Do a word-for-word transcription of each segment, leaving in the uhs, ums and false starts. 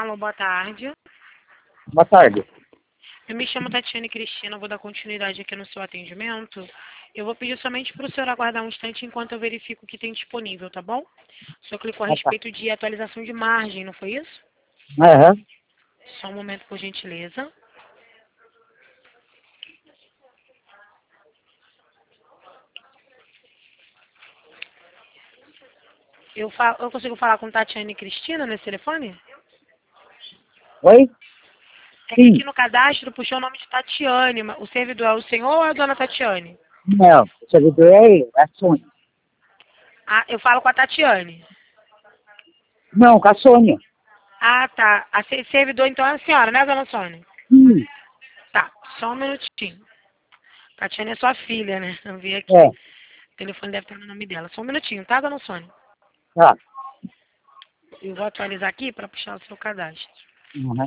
Alô, boa tarde. Boa tarde. Eu me chamo Tatiane Cristina, vou dar continuidade aqui no seu atendimento. Eu vou pedir somente para o senhor aguardar um instante enquanto eu verifico o que tem disponível, tá bom? O senhor clicou a Ah, tá. respeito de atualização de margem, não foi isso? Aham. Só um momento, por gentileza. Eu, fa eu consigo falar com Tatiane Cristina nesse telefone? Oi? É que Sim. aqui no cadastro puxou o nome de Tatiane. mas O servidor é o senhor ou é a dona Tatiane? Não, o servidor é eu, é a Sônia. Ah, eu falo com a Tatiane. Não, com a Sônia. Ah, tá. A se- servidor então é a senhora, né, dona Sônia? Sim. Tá, só um minutinho. Tatiane é sua filha, né? Eu vi aqui. É, O telefone deve estar no nome dela. Só um minutinho, tá, dona Sônia? tá. Eu vou atualizar aqui para puxar o seu cadastro. Uhum.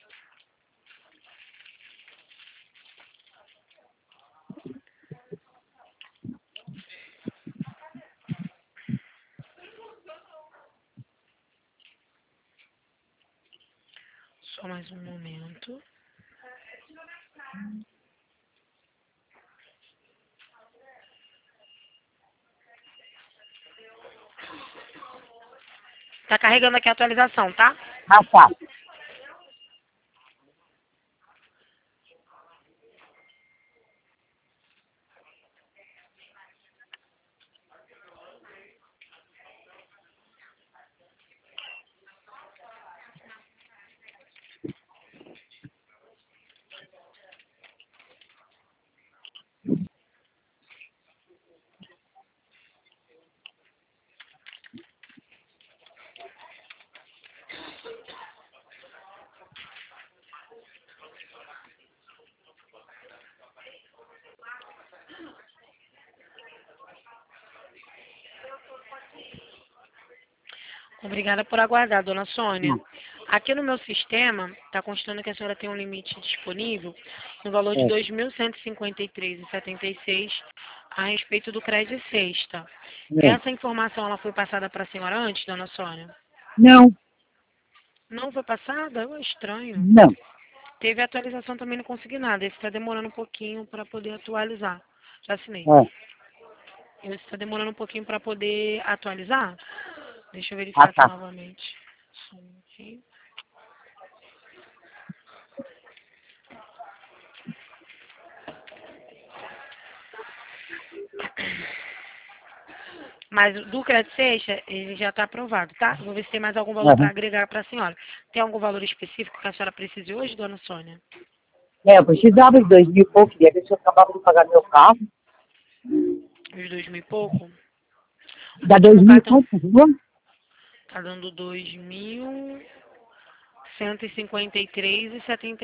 Só mais um momento. Tá carregando aqui a atualização, tá? Ah, tá. Obrigada por aguardar, dona Sônia. Hum, Aqui no meu sistema, está constando que a senhora tem um limite disponível no valor de É. dois mil cento e cinquenta e três reais e setenta e seis centavos a respeito do crédito sexta. É. Essa informação ela foi passada para a senhora antes, dona Sônia? Não, Não foi passada? É estranho. não. Teve atualização também no consignado. Esse está demorando um pouquinho para poder atualizar. Já assinei. É. Esse está demorando um pouquinho para poder atualizar. Deixa eu Ah, verificar aqui tá. novamente. Só um minutinho. Mas do crédito sexta, ele já está aprovado, tá? Vou ver se tem mais algum valor para Aham. agregar para a senhora. Tem algum valor específico que a senhora precise hoje, dona Sônia? É, eu precisava de dois mil e pouco, queria ver se eu acabava de pagar meu carro. Os dois mil e pouco? O Dá dois último mil e cartão pouco, por favor? tá dando dois mil cento e cinquenta e três e setenta